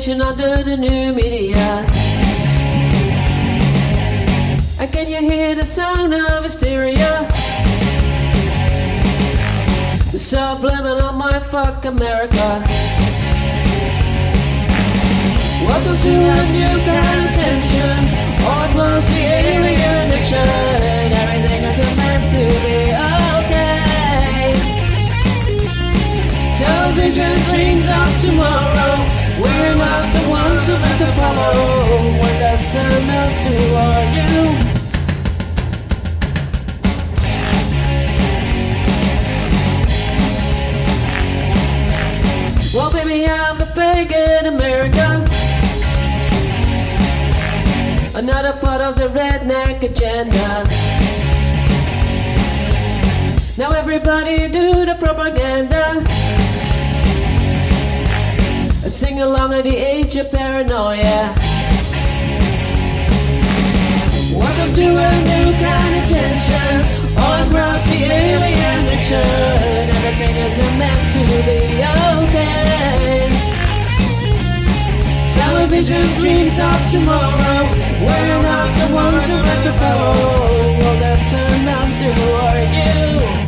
information under the new media. And can you hear the sound of hysteria? The subliminal mind fuck America. Welcome to a new kind of tension. Almost the alien action. Everything isn't meant to be okay. Television dreams of tomorrow. We're not the ones who meant to follow. When that's enough to argue. Well, baby, I'm the fake in America. Another part of the redneck agenda. Now everybody do the propaganda. Sing along at the age of paranoia. Welcome to a new kind of tension. All across the alien nation. Everything isn't meant to be okay. Television dreams of tomorrow. We're not the ones who meant to follow. Well, that's enough to argue.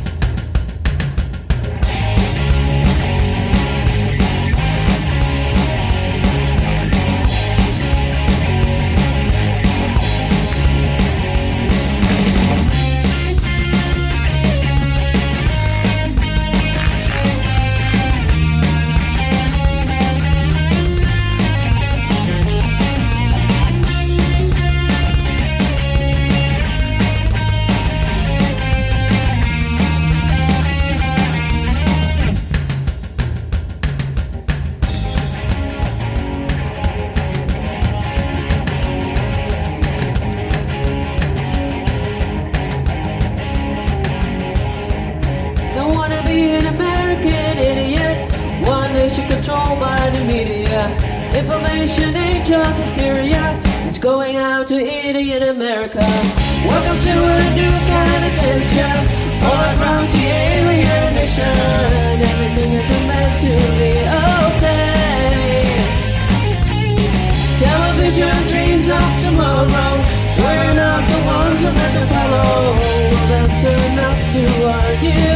Don't wanna be an American idiot. One nation controlled by the media. Information age of hysteria. It's going out to idiot America. Welcome to a new kind of tension. All across the alien nation. Everything isn't meant to be okay. Television dreams of tomorrow. We're not the ones who meant to follow. Well, that's enough to argue.